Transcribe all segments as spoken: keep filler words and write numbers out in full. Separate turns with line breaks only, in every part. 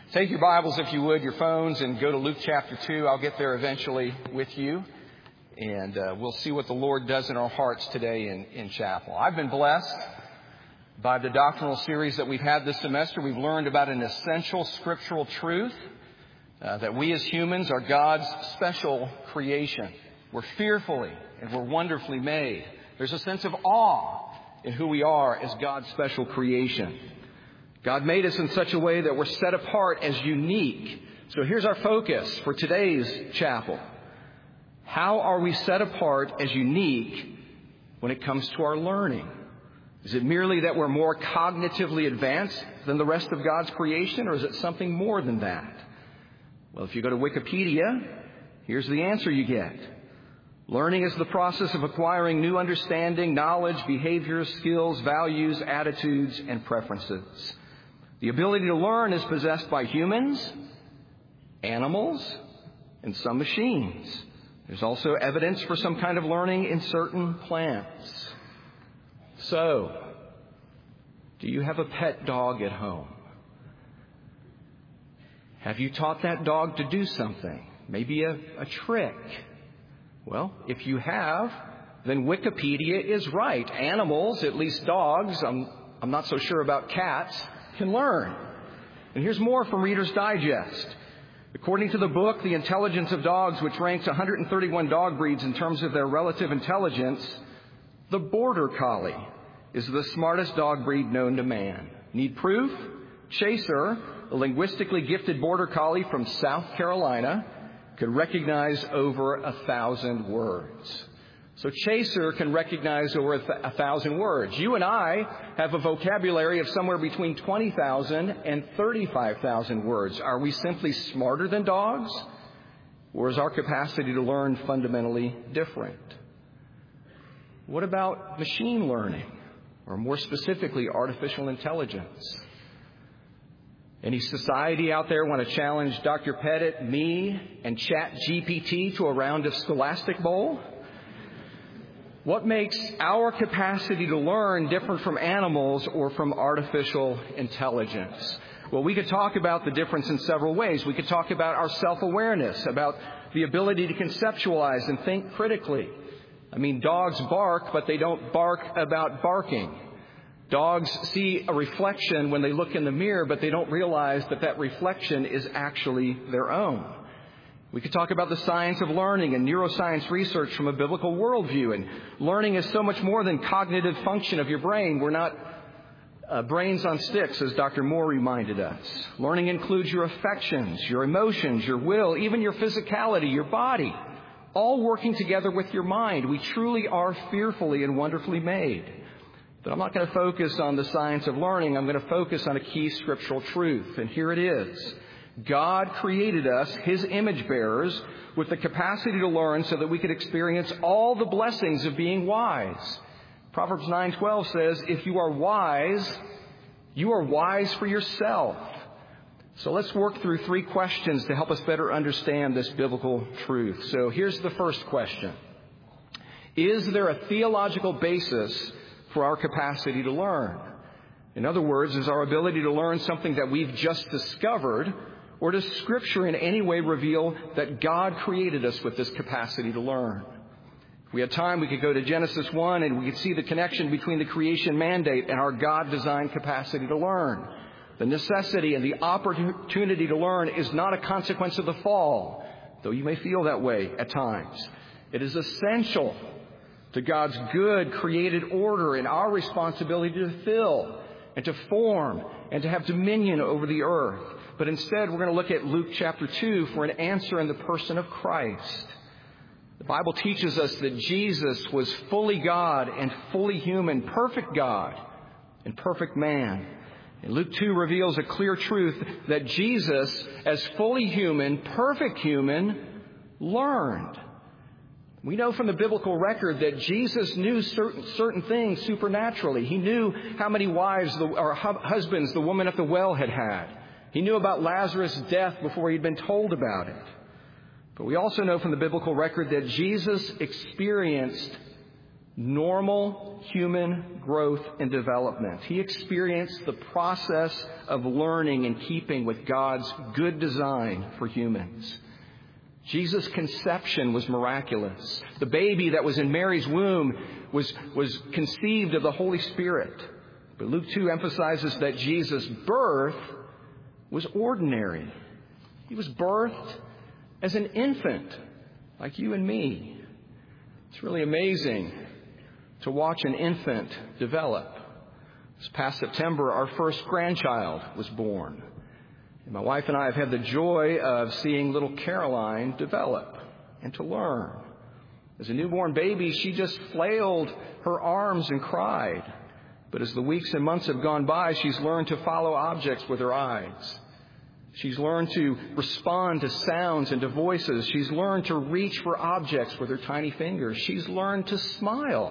Take your Bibles, if you would, your phones, and go to Luke chapter two. I'll get there eventually with you. And uh, we'll see what the Lord does in our hearts today in, in chapel. I've been blessed by the doctrinal series that we've had this semester. We've learned about an essential scriptural truth, uh, that we as humans are God's special creation. We're fearfully and we're wonderfully made. There's a sense of awe in who we are as God's special creation. God made us in such a way that we're set apart as unique. So here's our focus for today's chapel. How are we set apart as unique when it comes to our learning? Is it merely that we're more cognitively advanced than the rest of God's creation, or is it something more than that? Well, if you go to Wikipedia, here's the answer you get. Learning is the process of acquiring new understanding, knowledge, behaviors, skills, values, attitudes, and preferences. The ability to learn is possessed by humans, animals, and some machines. There's also evidence for some kind of learning in certain plants. So, do you have a pet dog at home? Have you taught that dog to do something? Maybe a, a trick? Well, if you have, then Wikipedia is right. Animals, at least dogs, I'm, I'm not so sure about cats, can learn. And here's more from Reader's Digest. According to the book, The Intelligence of Dogs, which ranks one hundred thirty-one dog breeds in terms of their relative intelligence, the Border Collie is the smartest dog breed known to man. Need proof? Chaser, a linguistically gifted Border Collie from South Carolina, could recognize over a thousand words. So Chaser can recognize over a, th- a thousand words. You and I have a vocabulary of somewhere between twenty thousand and thirty-five thousand words. Are we simply smarter than dogs? Or is our capacity to learn fundamentally different? What about machine learning? Or more specifically, artificial intelligence? Any society out there want to challenge Doctor Pettit, me, and Chat G P T to a round of Scholastic Bowl? What makes our capacity to learn different from animals or from artificial intelligence? Well, we could talk about the difference in several ways. We could talk about our self-awareness, about the ability to conceptualize and think critically. I mean, dogs bark, but they don't bark about barking. Dogs see a reflection when they look in the mirror, but they don't realize that that reflection is actually their own. We could talk about the science of learning and neuroscience research from a biblical worldview. And learning is so much more than cognitive function of your brain. We're not uh, brains on sticks, as Doctor Moore reminded us. Learning includes your affections, your emotions, your will, even your physicality, your body, all working together with your mind. We truly are fearfully and wonderfully made. But I'm not going to focus on the science of learning. I'm going to focus on a key scriptural truth. And here it is. God created us, His image bearers, with the capacity to learn so that we could experience all the blessings of being wise. Proverbs nine twelve says, if you are wise, you are wise for yourself. So let's work through three questions to help us better understand this biblical truth. So here's the first question. Is there a theological basis for our capacity to learn? In other words, is our ability to learn something that we've just discovered, or does Scripture in any way reveal that God created us with this capacity to learn? If we had time, we could go to Genesis one and we could see the connection between the creation mandate and our God-designed capacity to learn. The necessity and the opportunity to learn is not a consequence of the fall, though you may feel that way at times. It is essential to God's good created order and our responsibility to fill and to form and to have dominion over the earth. But instead, we're going to look at Luke chapter two for an answer in the person of Christ. The Bible teaches us that Jesus was fully God and fully human, perfect God and perfect man. And Luke two reveals a clear truth that Jesus, as fully human, perfect human, learned. We know from the biblical record that Jesus knew certain, certain things supernaturally. He knew how many wives the, or husbands the woman at the well had had. He knew about Lazarus' death before he'd been told about it. But we also know from the biblical record that Jesus experienced normal human growth and development. He experienced the process of learning in keeping with God's good design for humans. Jesus' conception was miraculous. The baby that was in Mary's womb was, was conceived of the Holy Spirit. But Luke two emphasizes that Jesus' birth was ordinary. He was birthed as an infant, like you and me. It's really amazing to watch an infant develop. This past September, our first grandchild was born. And my wife and I have had the joy of seeing little Caroline develop and to learn. As a newborn baby, she just flailed her arms and cried. But as the weeks and months have gone by, she's learned to follow objects with her eyes. She's learned to respond to sounds and to voices. She's learned to reach for objects with her tiny fingers. She's learned to smile.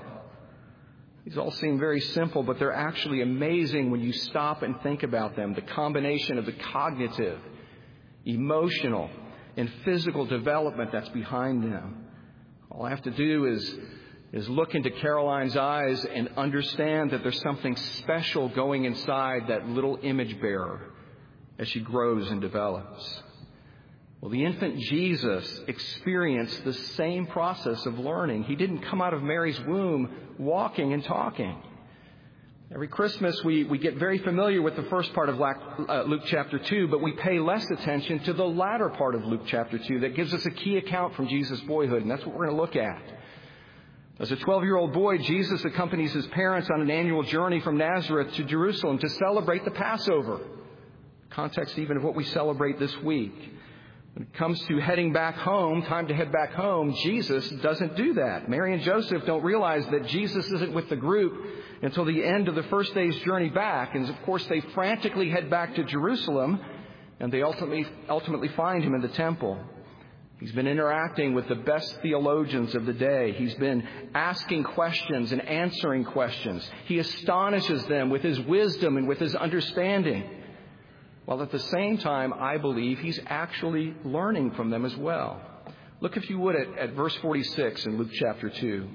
These all seem very simple, but they're actually amazing when you stop and think about them. The combination of the cognitive, emotional, and physical development that's behind them. All I have to do is, is look into Caroline's eyes and understand that there's something special going inside that little image bearer as she grows and develops. Well, the infant Jesus experienced the same process of learning. He didn't come out of Mary's womb walking and talking. Every Christmas, we, we get very familiar with the first part of Luke chapter two, but we pay less attention to the latter part of Luke chapter two that gives us a key account from Jesus' boyhood, and that's what we're going to look at. As a twelve-year-old boy, Jesus accompanies his parents on an annual journey from Nazareth to Jerusalem to celebrate the Passover. Context even of what we celebrate this week. When it comes to heading back home, time to head back home, Jesus doesn't do that. Mary and Joseph don't realize that Jesus isn't with the group until the end of the first day's journey back. And of course, they frantically head back to Jerusalem, and they ultimately, ultimately find him in the temple. He's been interacting with the best theologians of the day. He's been asking questions and answering questions. He astonishes them with his wisdom and with his understanding. While at the same time, I believe he's actually learning from them as well. Look, if you would, at, at verse forty-six in Luke chapter two.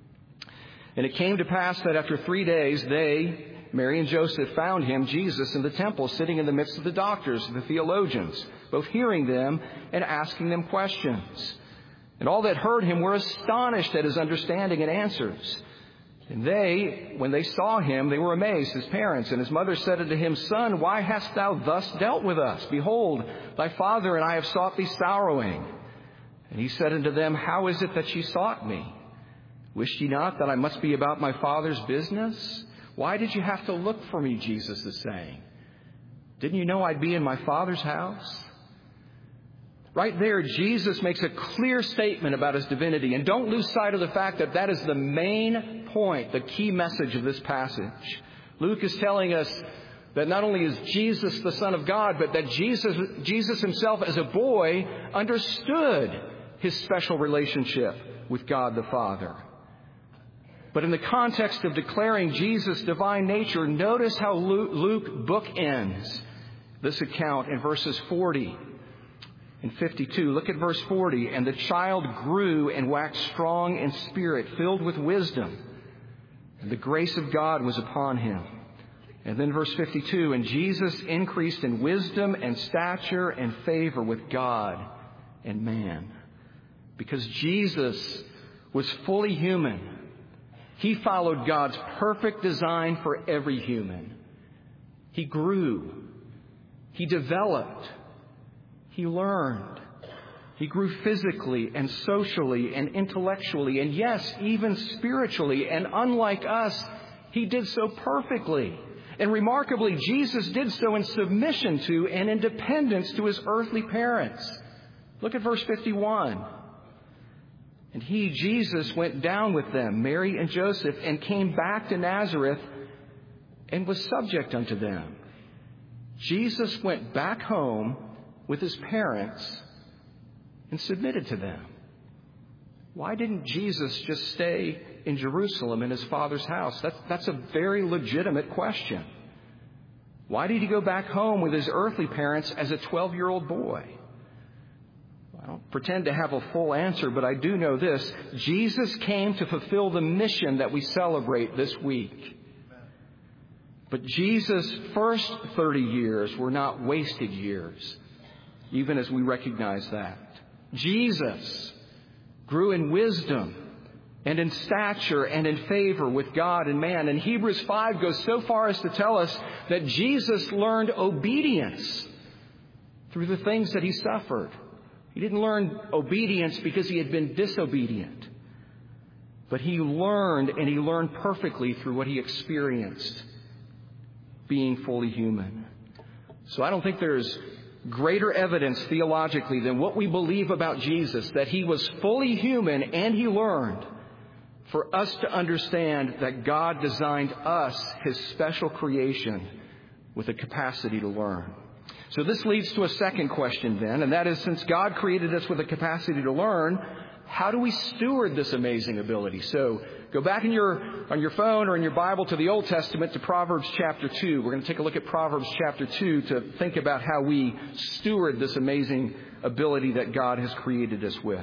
And it came to pass that after three days, they, Mary and Joseph, found him, Jesus, in the temple, sitting in the midst of the doctors, the theologians, both hearing them and asking them questions. And all that heard him were astonished at his understanding and answers. And they, when they saw him, they were amazed, his parents. And his mother said unto him, Son, why hast thou thus dealt with us? Behold, thy father and I have sought thee sorrowing. And he said unto them, How is it that ye sought me? Wist ye not that I must be about my Father's business? Why did you have to look for me, Jesus is saying? Didn't you know I'd be in my Father's house? Right there, Jesus makes a clear statement about his divinity. And don't lose sight of the fact that that is the main point, the key message of this passage. Luke is telling us that not only is Jesus the Son of God, but that Jesus, Jesus himself as a boy understood his special relationship with God the Father. But in the context of declaring Jesus' divine nature, notice how Luke bookends this account in verses forty and fifty-two. Look at verse forty. And the child grew and waxed strong in spirit, filled with wisdom. And the grace of God was upon him. And then verse fifty-two. And Jesus increased in wisdom and stature and favor with God and man. Because Jesus was fully human, he followed God's perfect design for every human. He grew. He developed. He learned. He grew physically and socially and intellectually and, yes, even spiritually. And unlike us, he did so perfectly. And remarkably, Jesus did so in submission to and in dependence to his earthly parents. Look at verse fifty-one. And he, Jesus, went down with them, Mary and Joseph, and came back to Nazareth and was subject unto them. Jesus went back home with his parents and submitted to them. Why didn't Jesus just stay in Jerusalem in his Father's house? That's, that's a very legitimate question. Why did he go back home with his earthly parents as a twelve-year-old boy? I don't pretend to have a full answer, but I do know this. Jesus came to fulfill the mission that we celebrate this week. But Jesus' first thirty years were not wasted years, even as we recognize that. Jesus grew in wisdom and in stature and in favor with God and man. And Hebrews five goes so far as to tell us that Jesus learned obedience through the things that he suffered. He didn't learn obedience because he had been disobedient, but he learned, and he learned perfectly through what he experienced, being fully human. So I don't think there's greater evidence theologically than what we believe about Jesus, that he was fully human and he learned, for us to understand that God designed us, his special creation, with a capacity to learn. So this leads to a second question then, and that is, since God created us with a capacity to learn, how do we steward this amazing ability? So go back in your, on your phone or in your Bible to the Old Testament, to Proverbs chapter two. We're going to take a look at Proverbs chapter two to think about how we steward this amazing ability that God has created us with.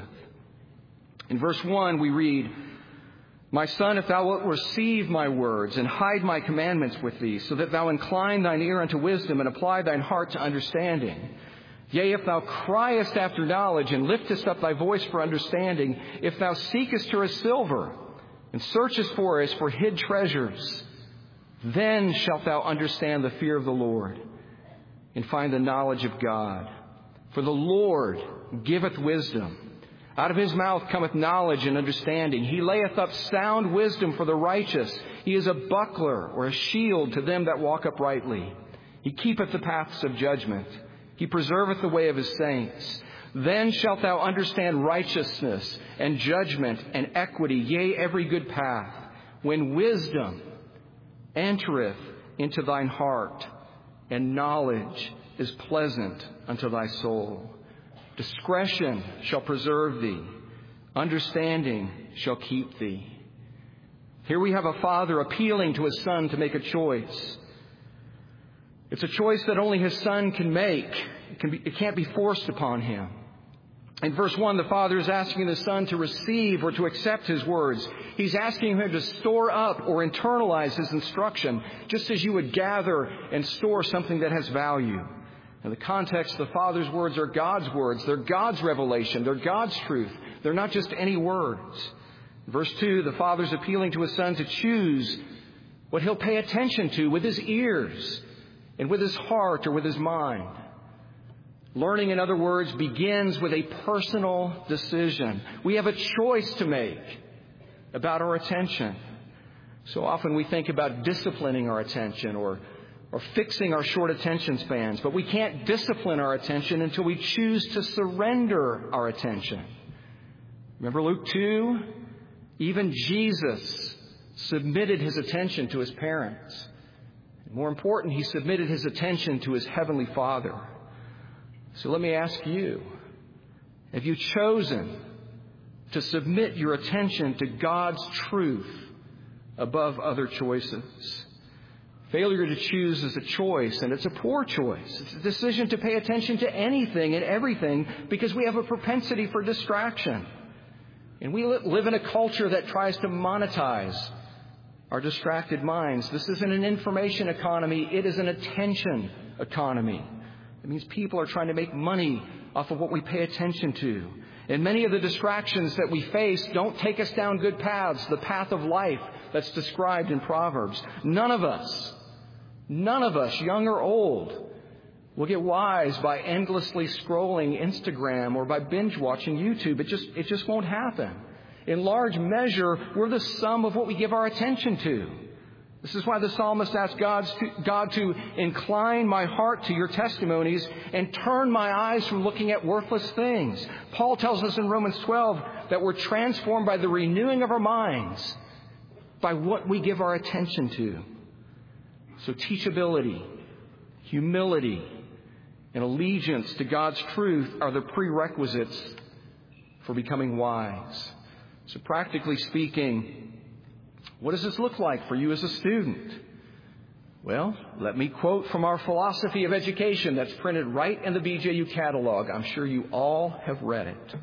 In verse one, we read, "My son, if thou wilt receive my words and hide my commandments with thee, so that thou incline thine ear unto wisdom and apply thine heart to understanding. Yea, if thou criest after knowledge and liftest up thy voice for understanding, if thou seekest her as silver and searchest for her as for hid treasures, then shalt thou understand the fear of the Lord and find the knowledge of God. For the Lord giveth wisdom. Out of his mouth cometh knowledge and understanding. He layeth up sound wisdom for the righteous. He is a buckler or a shield to them that walk uprightly. He keepeth the paths of judgment. He preserveth the way of his saints. Then shalt thou understand righteousness and judgment and equity, yea, every good path, when wisdom entereth into thine heart, and knowledge is pleasant unto thy soul. Discretion shall preserve thee. Understanding shall keep thee." Here we have a father appealing to his son to make a choice. It's a choice that only his son can make. It, can be, it can't be forced upon him. In verse one, the father is asking the son to receive or to accept his words. He's asking him to store up or internalize his instruction, just as you would gather and store something that has value. In the context, the Father's words are God's words. They're God's revelation. They're God's truth. They're not just any words. Verse two, the Father's appealing to his son to choose what he'll pay attention to with his ears and with his heart or with his mind. Learning, in other words, begins with a personal decision. We have a choice to make about our attention. So often we think about disciplining our attention or or fixing our short attention spans. But we can't discipline our attention until we choose to surrender our attention. Remember Luke two? Even Jesus submitted his attention to his parents. More important, he submitted his attention to his heavenly Father. So let me ask you, have you chosen to submit your attention to God's truth above other choices? Failure to choose is a choice, and it's a poor choice. It's a decision to pay attention to anything and everything because we have a propensity for distraction. And we live in a culture that tries to monetize our distracted minds. This isn't an information economy. It is an attention economy. It means people are trying to make money off of what we pay attention to. And many of the distractions that we face don't take us down good paths, the path of life that's described in Proverbs. None of us, none of us, young or old, will get wise by endlessly scrolling Instagram or by binge watching YouTube. It just, it just won't happen. In large measure, we're the sum of what we give our attention to. This is why the psalmist asked God to, God to incline my heart to your testimonies and turn my eyes from looking at worthless things. Paul tells us in Romans twelve that we're transformed by the renewing of our minds, by what we give our attention to. So teachability, humility, and allegiance to God's truth are the prerequisites for becoming wise. So practically speaking, what does this look like for you as a student? Well, let me quote from our philosophy of education that's printed right in the B J U catalog. I'm sure you all have read it.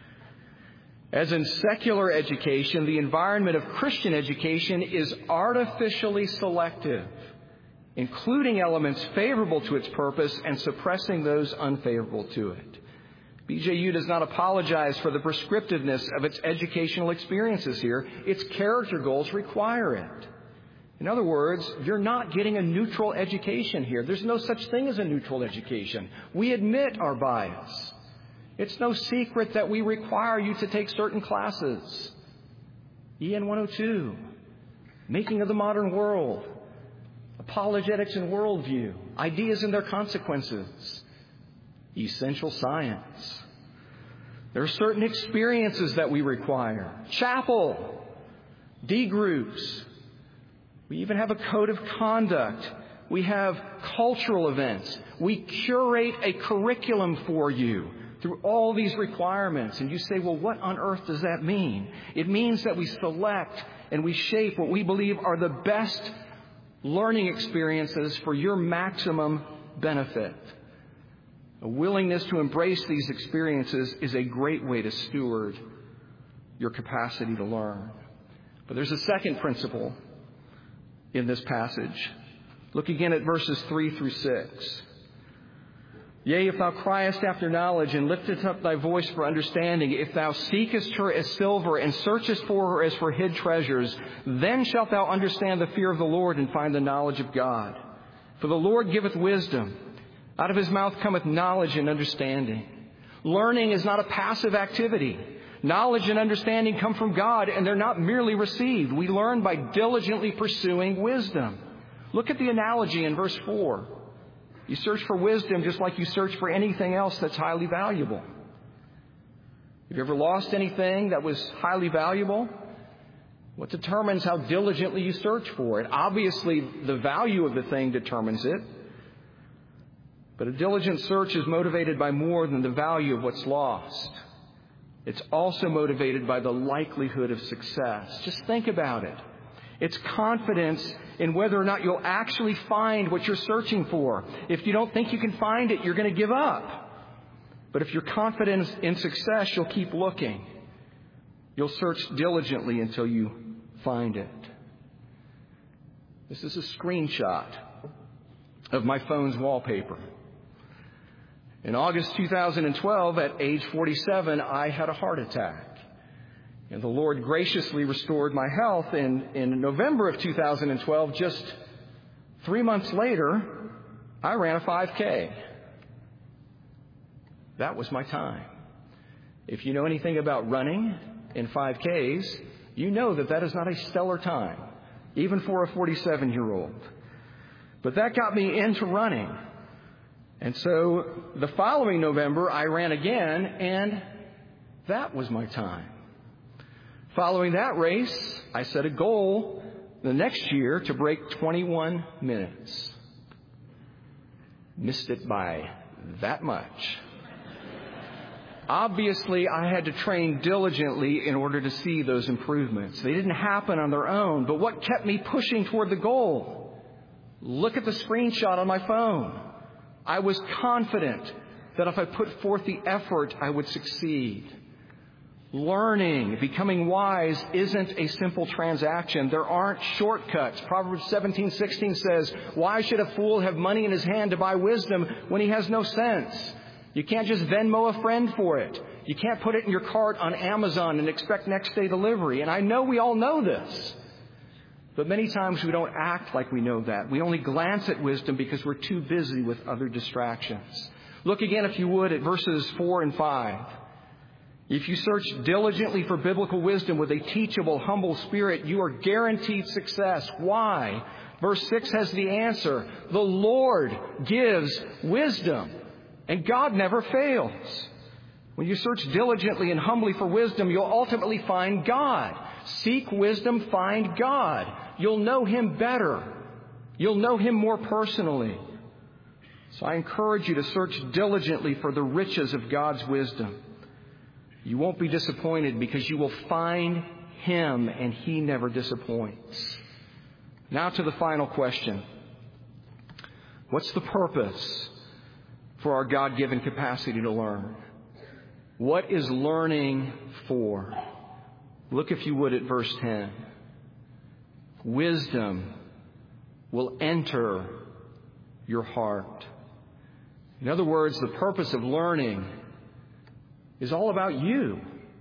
As in secular education, the environment of Christian education is artificially selective, including elements favorable to its purpose and suppressing those unfavorable to it. B J U does not apologize for the prescriptiveness of its educational experiences here. Its character goals require it. In other words, you're not getting a neutral education here. There's no such thing as a neutral education. We admit our bias. It's no secret that we require you to take certain classes. E N one oh two, Making of the Modern World, Apologetics and Worldview, Ideas and Their Consequences, Essential Science. There are certain experiences that we require. Chapel, D groups. We even have a code of conduct. We have cultural events. We curate a curriculum for you through all these requirements. And you say, well, what on earth does that mean? It means that we select and we shape what we believe are the best learning experiences for your maximum benefit. A willingness to embrace these experiences is a great way to steward your capacity to learn. But there's a second principle in this passage. Look again at verses three through six. Yea, if thou criest after knowledge, and liftest up thy voice for understanding, if thou seekest her as silver, and searchest for her as for hid treasures, then shalt thou understand the fear of the Lord, and find the knowledge of God. For the Lord giveth wisdom. Out of his mouth cometh knowledge and understanding. Learning is not a passive activity. Knowledge and understanding come from God, and they're not merely received. We learn by diligently pursuing wisdom. Look at the analogy in verse four. You search for wisdom just like you search for anything else that's highly valuable. Have you ever lost anything that was highly valuable? What determines how diligently you search for it? Obviously, the value of the thing determines it. But a diligent search is motivated by more than the value of what's lost. It's also motivated by the likelihood of success. Just think about it. It's confidence in whether or not you'll actually find what you're searching for. If you don't think you can find it, you're going to give up. But if you're confident in success, you'll keep looking. You'll search diligently until you find it. This is a screenshot of my phone's wallpaper. In August two thousand twelve, at age forty-seven, I had a heart attack. And the Lord graciously restored my health. And in November of two thousand twelve, just three months later, I ran a five K. That was my time. If you know anything about running in five Ks, you know that that is not a stellar time, even for a forty-seven-year-old. But that got me into running. And so the following November, I ran again, and that was my time. Following that race, I set a goal the next year to break twenty-one minutes. Missed it by that much. Obviously, I had to train diligently in order to see those improvements. They didn't happen on their own, but what kept me pushing toward the goal? Look at the screenshot on my phone. I was confident that if I put forth the effort, I would succeed. Learning, becoming wise, isn't a simple transaction. There aren't shortcuts. Proverbs seventeen sixteen says, "Why should a fool have money in his hand to buy wisdom when he has no sense?" You can't just Venmo a friend for it. You can't put it in your cart on Amazon and expect next day delivery. And I know we all know this. But many times we don't act like we know that. We only glance at wisdom because we're too busy with other distractions. Look again, if you would, at verses four and five. If you search diligently for biblical wisdom with a teachable, humble spirit, you are guaranteed success. Why? Verse six has the answer. The Lord gives wisdom, and God never fails. When you search diligently and humbly for wisdom, you'll ultimately find God. Seek wisdom, find God. You'll know Him better. You'll know Him more personally. So I encourage you to search diligently for the riches of God's wisdom. You won't be disappointed because you will find Him, and He never disappoints. Now to the final question. What's the purpose for our God-given capacity to learn? What is learning for? Look, if you would, at verse ten. Wisdom will enter your heart. In other words, the purpose of learning is all about you.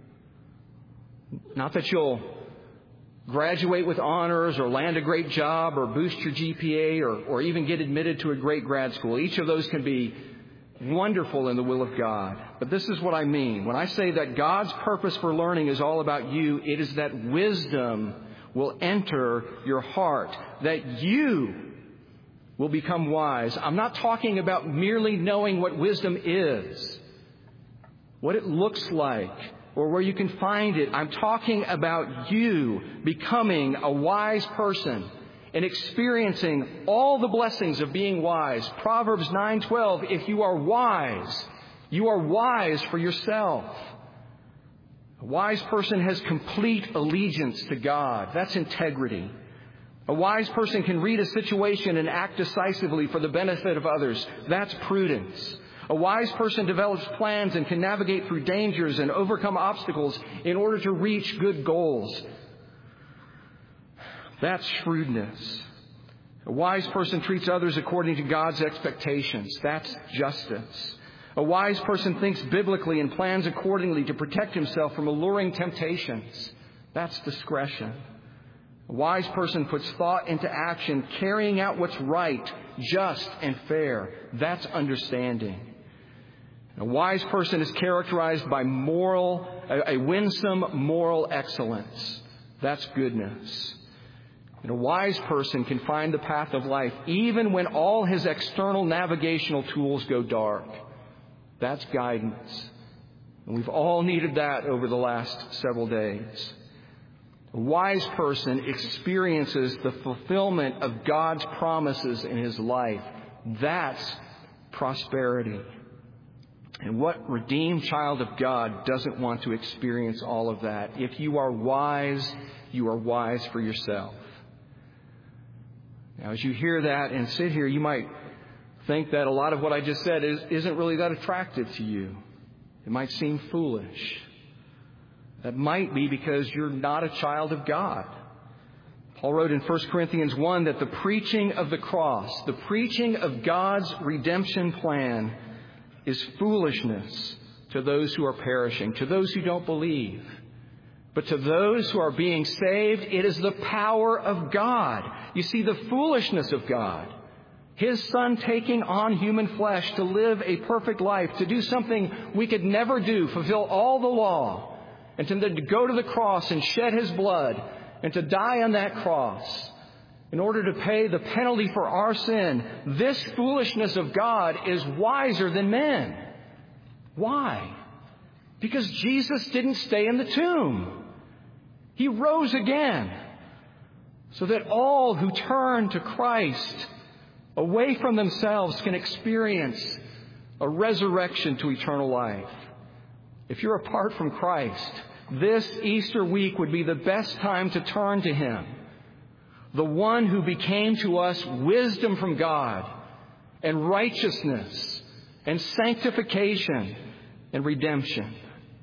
Not that you'll graduate with honors or land a great job or boost your G P A or, or even get admitted to a great grad school. Each of those can be wonderful in the will of God. But this is what I mean. When I say that God's purpose for learning is all about you, it is that wisdom will enter your heart, that you will become wise. I'm not talking about merely knowing what wisdom is, what it looks like, or where you can find it. I'm talking about you becoming a wise person and experiencing all the blessings of being wise. Proverbs nine twelve, if you are wise, you are wise for yourself. A wise person has complete allegiance to God. That's integrity. A wise person can read a situation and act decisively for the benefit of others. That's prudence. A wise person develops plans and can navigate through dangers and overcome obstacles in order to reach good goals. That's shrewdness. A wise person treats others according to God's expectations. That's justice. A wise person thinks biblically and plans accordingly to protect himself from alluring temptations. That's discretion. A wise person puts thought into action, carrying out what's right, just, and fair. That's understanding. A wise person is characterized by moral, a, a winsome moral excellence. That's goodness. And a wise person can find the path of life even when all his external navigational tools go dark. That's guidance. And we've all needed that over the last several days. A wise person experiences the fulfillment of God's promises in his life. That's prosperity. And what redeemed child of God doesn't want to experience all of that? If you are wise, you are wise for yourself. Now, as you hear that and sit here, you might think that a lot of what I just said is, isn't really that attractive to you. It might seem foolish. That might be because you're not a child of God. Paul wrote in First Corinthians one that the preaching of the cross, the preaching of God's redemption plan, is foolishness to those who are perishing, to those who don't believe. But to those who are being saved, it is the power of God. You see, the foolishness of God, His Son taking on human flesh to live a perfect life, to do something we could never do, fulfill all the law, and to go to the cross and shed His blood, and to die on that cross in order to pay the penalty for our sin. This foolishness of God is wiser than men. Why? Because Jesus didn't stay in the tomb. He rose again so that all who turn to Christ away from themselves can experience a resurrection to eternal life. If you're apart from Christ, this Easter week would be the best time to turn to Him, the one who became to us wisdom from God and righteousness and sanctification and redemption.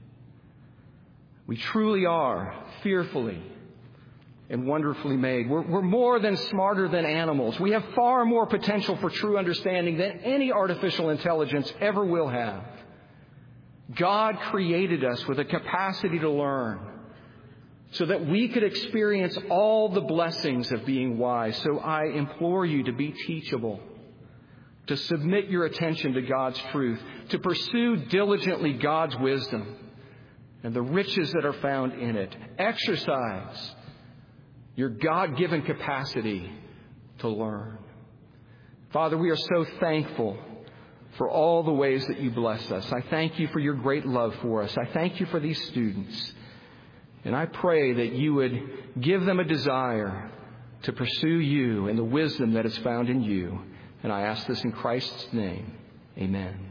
We truly are fearfully and wonderfully made. We're, we're more than smarter than animals. We have far more potential for true understanding than any artificial intelligence ever will have. God created us with a capacity to learn so that we could experience all the blessings of being wise. So I implore you to be teachable, to submit your attention to God's truth, to pursue diligently God's wisdom and the riches that are found in it. Exercise your God-given capacity to learn. Father, we are so thankful for all the ways that you bless us. I thank you for your great love for us. I thank you for these students. And I pray that you would give them a desire to pursue you and the wisdom that is found in you. And I ask this in Christ's name. Amen.